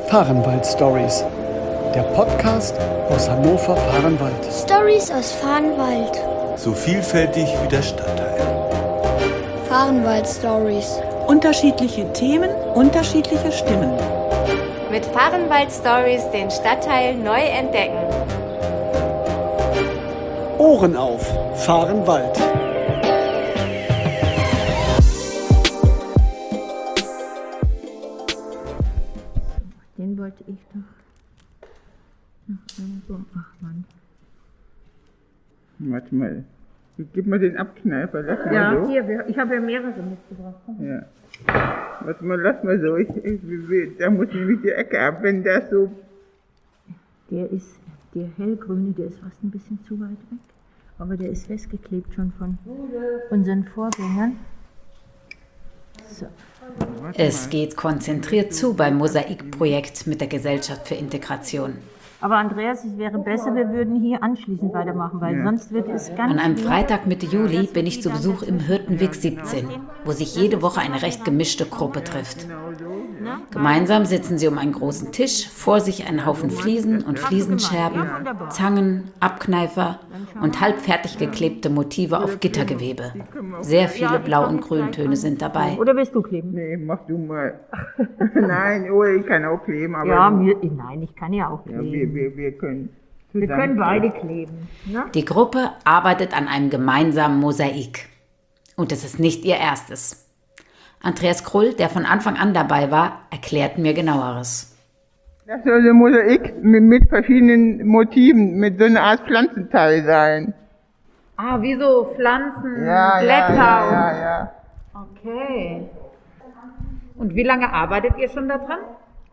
Fahrenwald Stories, der Podcast aus Hannover-Fahrenwald. Stories aus Fahrenwald. So vielfältig wie der Stadtteil. Fahrenwald Stories. Unterschiedliche Themen, unterschiedliche Stimmen. Mit Fahrenwald Stories den Stadtteil neu entdecken. Ohren auf, Fahrenwald. Den wollte ich doch noch irgendwo. Ach Mann. Warte mal. Gib mal den Abkneifer, lass mal Ja, so. hier, ich habe ja mehrere mitgebracht. Ja. Warte mal, lass mal so. Da muss nämlich die Ecke ab, wenn das so... Der hellgrüne, der ist fast ein bisschen zu weit weg. Aber der ist festgeklebt schon von unseren Vorgängern. So. Es geht konzentriert zu beim Mosaikprojekt mit der Gesellschaft für Integration. Aber Andreas, es wäre besser, wir würden hier anschließend weitermachen, weil sonst wird es ganz... An einem Freitag Mitte Juli bin ich zu Besuch im Hirtenweg 17, wo sich jede Woche eine recht gemischte Gruppe trifft. Gemeinsam sitzen sie um einen großen Tisch, vor sich ein Haufen Fliesen und Fliesenscherben, Zangen, Abkneifer und halb fertig geklebte Motive auf Gittergewebe. Sehr viele Blau- und Grüntöne sind dabei. Oder willst du kleben? Nee, mach du mal. Nein, oh, ich kann auch kleben, aber... Ja, nein, ich kann ja auch ja, kleben. wir können... Wir können beide kleben. Ne? Die Gruppe arbeitet an einem gemeinsamen Mosaik. Und es ist nicht ihr erstes. Andreas Krull, der von Anfang an dabei war, erklärt mir Genaueres. Das soll ein Mosaik mit verschiedenen Motiven, mit so einer Art Pflanzenteil sein. Ah, wie so Pflanzen, Ja, Blätter. ja. Okay. Und wie lange arbeitet ihr schon daran?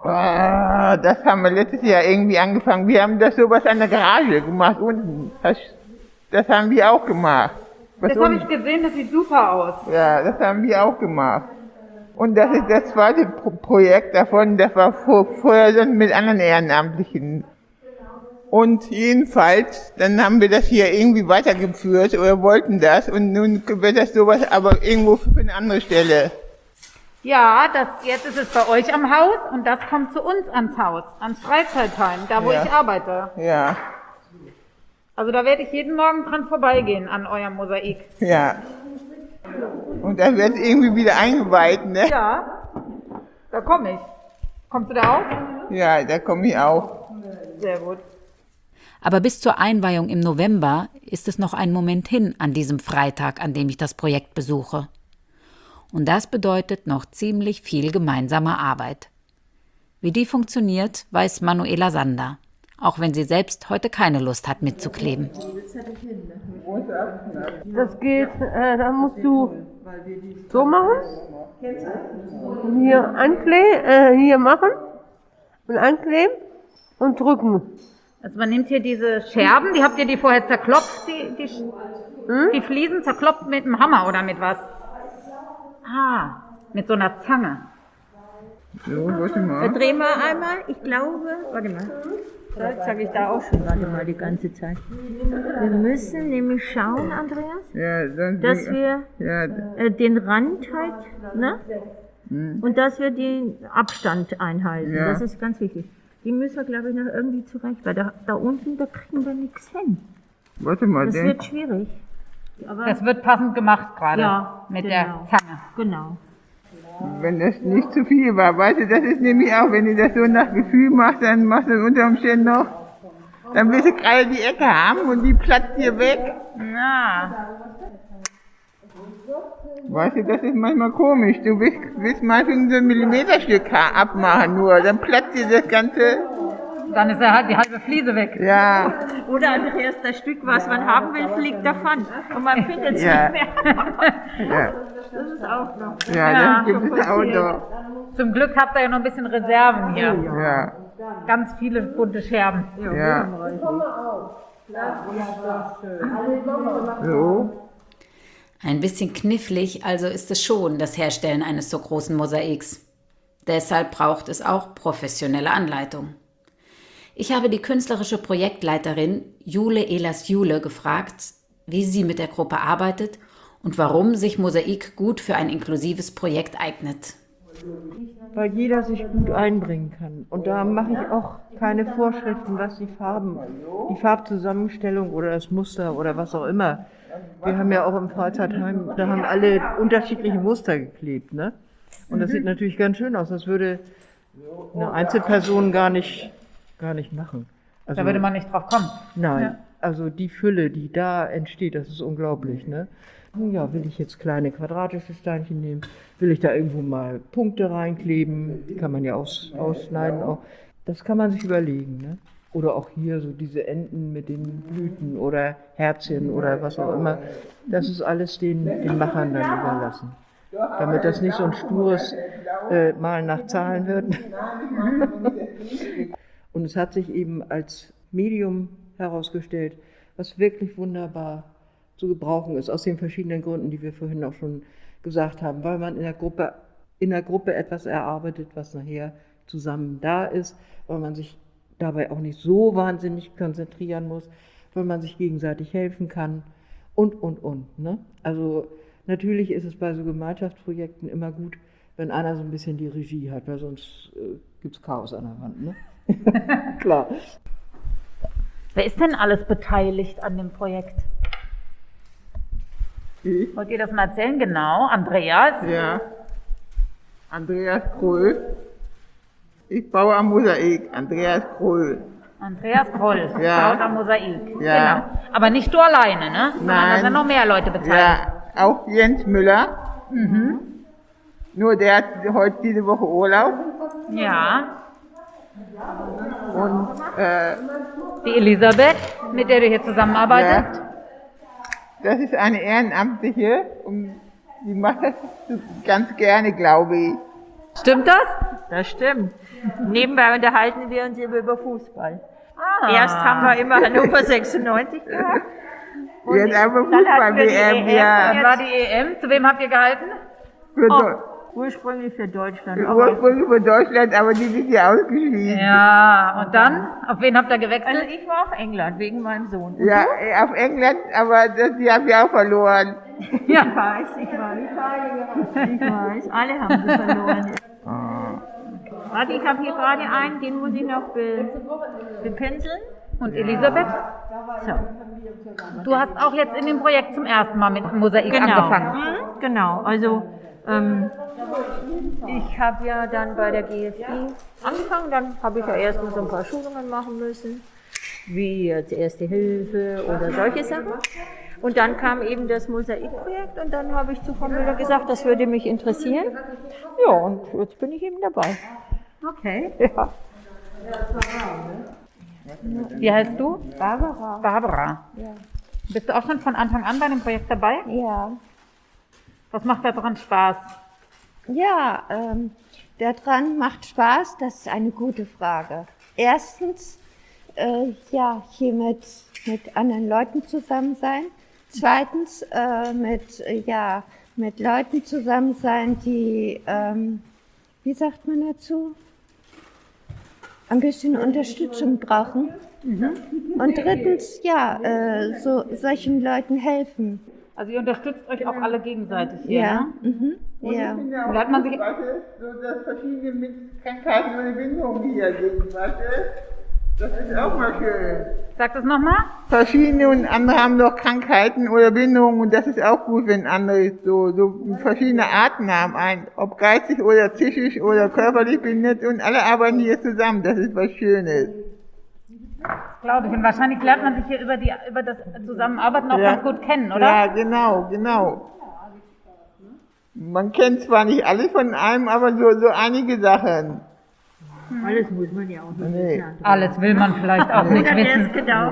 Das haben wir letztes Jahr irgendwie angefangen. Wir haben das sowas an der Garage gemacht unten. Das haben wir auch gemacht. Das habe ich gesehen, das sieht super aus. Ja, das haben wir auch gemacht. Und das ist das zweite Projekt davon, das war vorher dann mit anderen Ehrenamtlichen. Und jedenfalls, dann haben wir das hier irgendwie weitergeführt oder wollten das und nun wird das sowas aber irgendwo für eine andere Stelle. Ja, jetzt ist es bei euch am Haus und das kommt zu uns ans Haus, ans Freizeitheim, da wo ich arbeite. Ja, Also da werde ich jeden Morgen dran vorbeigehen an eurem Mosaik. ja. Und das wird irgendwie wieder eingeweiht, ne? Ja, da komme ich. Kommst du da auch? Ja, da komme ich auch. Sehr gut. Aber bis zur Einweihung im November ist es noch ein Moment hin an diesem Freitag, an dem ich das Projekt besuche. Und das bedeutet noch ziemlich viel gemeinsame Arbeit. Wie die funktioniert, weiß Manuela Sander, auch wenn sie selbst heute keine Lust hat mitzukleben. Das geht, da musst du so machen, hier machen und ankleben und drücken. Also man nimmt hier diese Scherben, habt ihr die vorher zerklopft, die Fliesen zerkloppt mit dem Hammer oder mit was? Ah, mit so einer Zange. So, warte mal. Dreh mal einmal, ich glaube, warte mal. Das sage ich da auch schon, warte mal, die ganze Zeit. Wir müssen nämlich schauen, Andreas, Ja, dann dass wir ja, den Rand halt, ne? Und dass wir den Abstand einhalten. Ja. Das ist ganz wichtig. Die müssen wir, glaube ich, noch irgendwie zurecht, weil da unten, da kriegen wir nichts hin. warte mal. Das wird schwierig. Aber Das wird passend gemacht gerade Ja, mit genau. der Zange. genau. Wenn das nicht zu viel war, weißt du, das ist nämlich auch, wenn du das so nach Gefühl machst, dann machst du unter Umständen noch, dann willst du gerade die Ecke haben und die platzt dir weg. Na, Weißt du, das ist manchmal komisch. Du willst manchmal so ein Millimeterstück abmachen nur, dann platzt dir das Ganze. dann ist ja die halbe Fliese weg. Ja, Oder Andreas, das Stück, was man haben will, fliegt davon. Und man findet es Ja. nicht mehr. ja, Das ist auch noch. ja, das gibt es auch noch. Zum Glück habt ihr ja noch ein bisschen Reserven hier. Ja, Ganz viele bunte Scherben. ja. So. Ein bisschen knifflig also ist es schon, das Herstellen eines so großen Mosaiks. Deshalb braucht es auch professionelle Anleitung. Ich habe die künstlerische Projektleiterin Jule Ehlers-Jule gefragt, wie sie mit der Gruppe arbeitet und warum sich Mosaik gut für ein inklusives Projekt eignet. Weil jeder sich gut einbringen kann. Und da mache ich auch keine Vorschriften, was die Farbzusammenstellung oder das Muster oder was auch immer. Wir haben ja auch im Freizeitheim, da haben alle unterschiedliche Muster geklebt, ne? Und das sieht natürlich ganz schön aus. Das würde eine Einzelperson gar nicht machen. Also, Da würde man nicht drauf kommen. nein, Ja. also die Fülle, die da entsteht, das ist unglaublich, ne? Ja, will ich jetzt kleine quadratische Steinchen nehmen? Will ich da irgendwo mal Punkte reinkleben? Die kann man ja ausschneiden auch. Das kann man sich überlegen, ne? Oder auch hier so diese Enden mit den Blüten oder Herzchen oder was auch immer. Das ist alles den Machern dann überlassen. Damit das nicht so ein stures Malen nach Zahlen wird. Und es hat sich eben als Medium herausgestellt, was wirklich wunderbar zu gebrauchen ist, aus den verschiedenen Gründen, die wir vorhin auch schon gesagt haben, weil man in der Gruppe etwas erarbeitet, was nachher zusammen da ist, weil man sich dabei auch nicht so wahnsinnig konzentrieren muss, weil man sich gegenseitig helfen kann und. Ne? Also natürlich ist es bei so Gemeinschaftsprojekten immer gut, wenn einer so ein bisschen die Regie hat, weil sonst gibt es Chaos an der Wand. Ne? Klar. Wer ist denn alles beteiligt an dem Projekt? Wollt ihr das mal erzählen? Genau, Andreas. Ja. Andreas Kroll. Ich baue am Mosaik. Andreas Kroll. Andreas Kroll, Ja. baut am Mosaik. Ja. Genau. Aber nicht du alleine, ne? Sondern da Nein. sind noch mehr Leute beteiligt. Ja, auch Jens Müller. Nur der hat heute diese Woche Urlaub. Ja. Und Die Elisabeth, mit der du hier zusammenarbeitest. das ist eine Ehrenamtliche und die macht das ganz gerne, glaube ich. Stimmt das? Das stimmt. Nebenbei unterhalten wir uns über Fußball. Ah. Erst haben wir immer Hannover 96 gehabt. Jetzt aber dann hatten wir die Fußball-WM, EM. ja. Dann war die EM. Zu wem habt ihr gehalten? Für Ursprünglich für Deutschland. Aber Ursprünglich für Deutschland, aber die sind ja ausgeschieden. Ja, und dann? Auf wen habt ihr gewechselt? also ich war auf England wegen meinem Sohn. Und Ja, auf England, aber die haben ja auch verloren. Ja. ich weiß, alle haben sie verloren. Warte, ich habe hier gerade einen, den muss ich noch bepinseln. Und Elisabeth? So. Du hast auch jetzt in dem Projekt zum ersten Mal mit Mosaik angefangen. Genau, also ich habe ja dann bei der GFI angefangen, dann habe ich ja erst so ein paar Schulungen machen müssen, wie jetzt Erste Hilfe oder solche Sachen. Und dann kam eben das Mosaikprojekt und dann habe ich zu Frau Müller gesagt, das würde mich interessieren. Ja, und jetzt bin ich eben dabei. Okay. Ja. Wie heißt du? Barbara. Barbara. Ja. Bist du auch schon von Anfang an bei dem Projekt dabei? Ja. Was macht da dran Spaß? Ja, daran macht Spaß, das ist eine gute Frage. Erstens, hier mit anderen Leuten zusammen sein. Zweitens, mit Leuten zusammen sein, die, wie sagt man dazu? Ein bisschen Unterstützung brauchen. Und drittens, solchen Leuten helfen. Also ihr unterstützt euch auch alle gegenseitig hier, Ja. ne? Ja. Und da hat man sich... So, dass verschiedene mit Krankheiten oder Behinderungen hier sind, weißt du? Das ist auch mal schön. Sagst du es nochmal? Verschiedene und andere haben noch Krankheiten oder Behinderungen und das ist auch gut, wenn andere so verschiedene Arten haben, ob geistig oder psychisch oder körperlich behindert und alle arbeiten hier zusammen, das ist was Schönes. Glaube ich. Und wahrscheinlich lernt man sich hier über das Zusammenarbeiten auch ganz gut kennen, oder? Ja, genau. Man kennt zwar nicht alles von einem, aber so einige Sachen. Alles muss man ja auch nicht Nee. wissen. Alles will man vielleicht auch nicht wissen.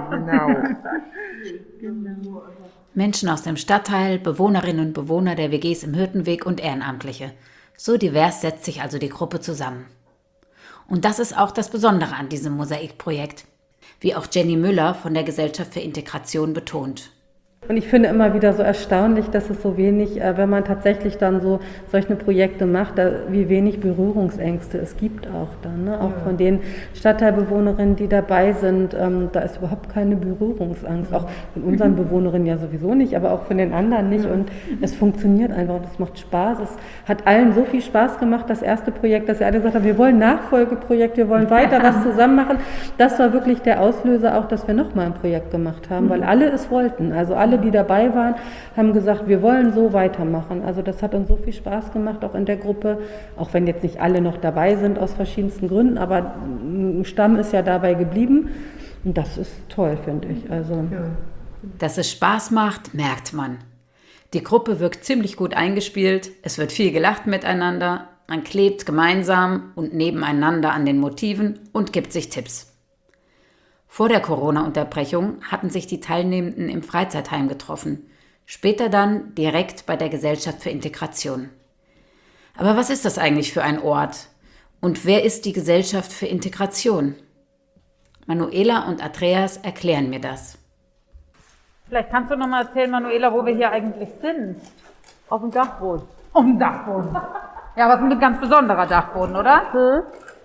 Genau. Menschen aus dem Stadtteil, Bewohnerinnen und Bewohner der WGs im Hürtenweg und Ehrenamtliche. So divers setzt sich also die Gruppe zusammen. Und das ist auch das Besondere an diesem Mosaikprojekt, wie auch Jenny Müller von der Gesellschaft für Integration betont. Und ich finde immer wieder so erstaunlich, dass es so wenig, wenn man tatsächlich dann so solche Projekte macht, wie wenig Berührungsängste es gibt auch dann. Ne? Auch von den Stadtteilbewohnerinnen, die dabei sind, da ist überhaupt keine Berührungsangst. Auch von unseren Bewohnerinnen ja sowieso nicht, aber auch von den anderen nicht. Und es funktioniert einfach und es macht Spaß. Es hat allen so viel Spaß gemacht, das erste Projekt, dass sie alle gesagt haben, wir wollen Nachfolgeprojekt, wir wollen weiter was zusammen machen. Das war wirklich der Auslöser auch, dass wir nochmal ein Projekt gemacht haben, weil alle es wollten. Also alle, die dabei waren, haben gesagt, wir wollen so weitermachen. Also das hat uns so viel Spaß gemacht, auch in der Gruppe, auch wenn jetzt nicht alle noch dabei sind aus verschiedensten Gründen, aber ein Stamm ist ja dabei geblieben und das ist toll, finde ich. Also, Dass es Spaß macht, merkt man. Die Gruppe wirkt ziemlich gut eingespielt, es wird viel gelacht miteinander, man klebt gemeinsam und nebeneinander an den Motiven und gibt sich Tipps. Vor der Corona-Unterbrechung hatten sich die Teilnehmenden im Freizeitheim getroffen, später dann direkt bei der Gesellschaft für Integration. Aber was ist das eigentlich für ein Ort? Und wer ist die Gesellschaft für Integration? Manuela und Andreas erklären mir das. Vielleicht kannst du noch mal erzählen, Manuela, wo wir hier eigentlich sind. Auf dem Dachboden. Auf dem Dachboden. Ja, aber es ist ein ganz besonderer Dachboden, oder?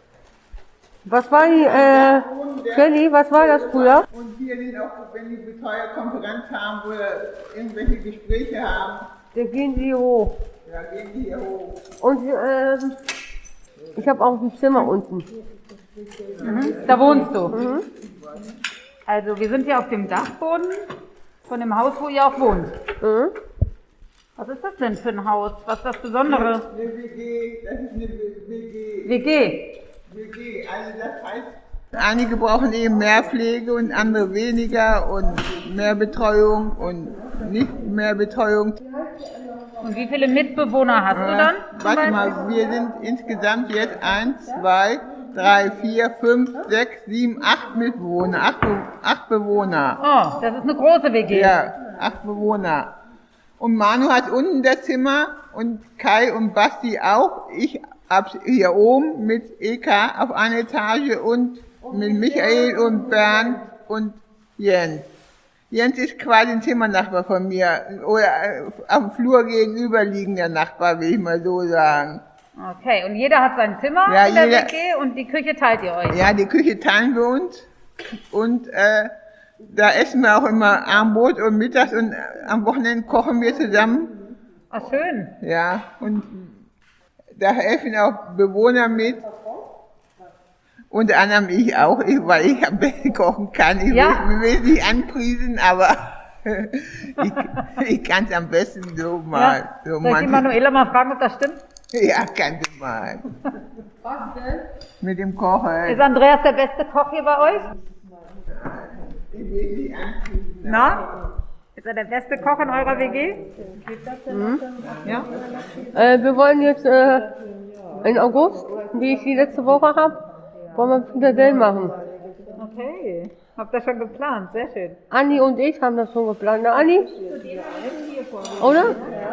Was war die, Jenny, was war das früher? Und hier sind auch, wenn die Betreuer Konferenz haben oder irgendwelche Gespräche haben. Da gehen die hoch. Ja, gehen die hier hoch. Und ich habe auch ein Zimmer unten. Da wohnst du? Also wir sind hier auf dem Dachboden von dem Haus, wo ihr auch wohnt. Was ist das denn für ein Haus? Was ist das Besondere? Eine WG, das ist eine WG. WG, also das heißt, einige brauchen eben mehr Pflege und andere weniger und mehr Betreuung und nicht mehr Betreuung. Und wie viele Mitbewohner hast du dann? Warte mal, wir sind insgesamt jetzt 1, 2, 3, 4, 5, 6, 7, 8 Mitbewohner, 8 Bewohner. Oh, das ist eine große WG. Ja, 8 Bewohner. Und Manu hat unten das Zimmer und Kai und Basti auch. Ich hab hier oben mit Eka auf einer Etage und mit Michael und Bernd und Jens. Jens ist quasi ein Zimmernachbar von mir. Oder am Flur gegenüberliegender Nachbar, will ich mal so sagen. Okay, und jeder hat sein Zimmer in der WG und die Küche teilt ihr euch? Ja, die Küche teilen wir uns. Und da essen wir auch immer Abendbrot und mittags und am Wochenende kochen wir zusammen. Ach, schön. Ja, und da helfen auch Bewohner mit. Unter anderem ich auch, weil ich am besten kochen kann. Ich will es nicht anpriesen, aber ich kann es am besten so mal. Ja. Soll ich die Manuela mal fragen, ob das stimmt? Ja, kannst du mal. Was denn? Mit dem Kochen. Ist Andreas der beste Koch hier bei euch? Ich will nicht anpriesen. Na? Ist er der beste Koch in eurer WG? Ja. Wir wollen jetzt in August, wie ich die letzte Woche habe, wollen wir Frikadellen machen. Okay, habt ihr schon geplant, sehr schön. Anni und ich haben das schon geplant. Na, Anni? Oder?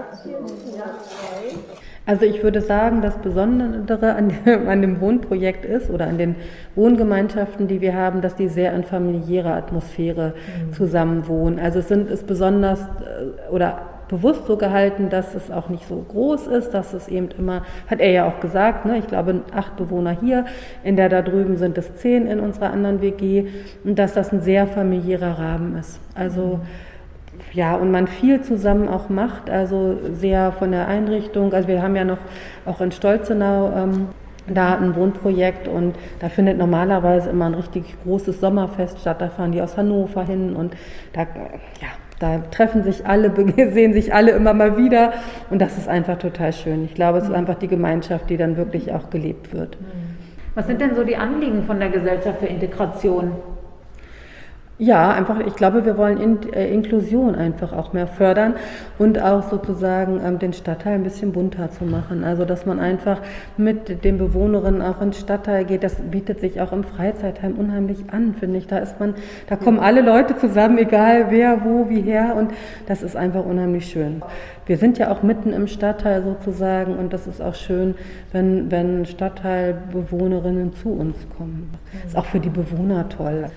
Also ich würde sagen, das Besondere an dem Wohnprojekt ist oder an den Wohngemeinschaften, die wir haben, dass die sehr in familiärer Atmosphäre zusammenwohnen. Also es ist besonders oder bewusst so gehalten, dass es auch nicht so groß ist, dass es eben immer, hat er ja auch gesagt, ne, ich glaube 8 Bewohner hier, in der da drüben sind es 10 in unserer anderen WG und dass das ein sehr familiärer Rahmen ist. Also ja, und man viel zusammen auch macht, also sehr von der Einrichtung, also wir haben ja noch auch in Stolzenau da ein Wohnprojekt und da findet normalerweise immer ein richtig großes Sommerfest statt, da fahren die aus Hannover hin und da treffen sich alle, sehen sich alle immer mal wieder und das ist einfach total schön. Ich glaube, es ist einfach die Gemeinschaft, die dann wirklich auch gelebt wird. Was sind denn so die Anliegen von der Gesellschaft für Integration? Ja, einfach, ich glaube, wir wollen Inklusion einfach auch mehr fördern und auch sozusagen den Stadtteil ein bisschen bunter zu machen. Also, dass man einfach mit den Bewohnerinnen auch ins Stadtteil geht, das bietet sich auch im Freizeitheim unheimlich an, finde ich. Da kommen alle Leute zusammen, egal wer, wo, wie her und das ist einfach unheimlich schön. Wir sind ja auch mitten im Stadtteil sozusagen und das ist auch schön, wenn Stadtteilbewohnerinnen zu uns kommen. Das ist auch für die Bewohner toll.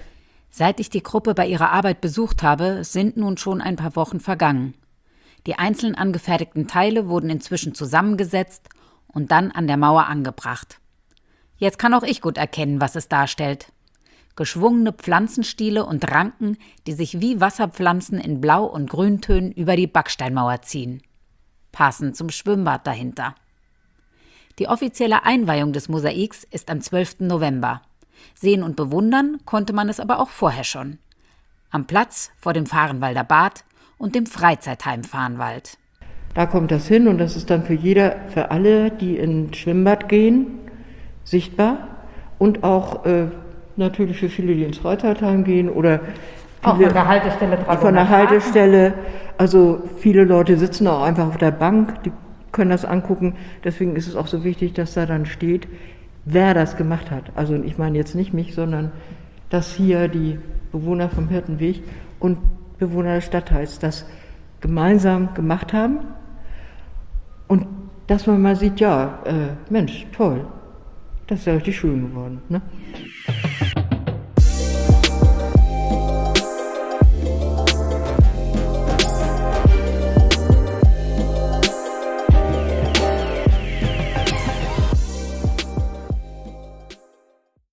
Seit ich die Gruppe bei ihrer Arbeit besucht habe, sind nun schon ein paar Wochen vergangen. Die einzeln angefertigten Teile wurden inzwischen zusammengesetzt und dann an der Mauer angebracht. Jetzt kann auch ich gut erkennen, was es darstellt. Geschwungene Pflanzenstiele und Ranken, die sich wie Wasserpflanzen in Blau- und Grüntönen über die Backsteinmauer ziehen. Passend zum Schwimmbad dahinter. Die offizielle Einweihung des Mosaiks ist am 12. November. Sehen und bewundern konnte man es aber auch vorher schon. Am Platz vor dem Fahrenwalder Bad und dem Freizeitheim Fahrenwald. Da kommt das hin und das ist dann für alle, die ins Schwimmbad gehen, sichtbar. Und auch natürlich für viele, die ins Freizeitheim gehen oder Auch von der Haltestelle dran. von der Haltestelle. Also viele Leute sitzen auch einfach auf der Bank, die können das angucken. Deswegen ist es auch so wichtig, dass da dann steht, wer das gemacht hat. Also ich meine jetzt nicht mich, sondern dass hier die Bewohner vom Hirtenweg und Bewohner des Stadtteils das gemeinsam gemacht haben. Und dass man mal sieht, ja, Mensch, toll, das ist ja richtig schön geworden. Ne?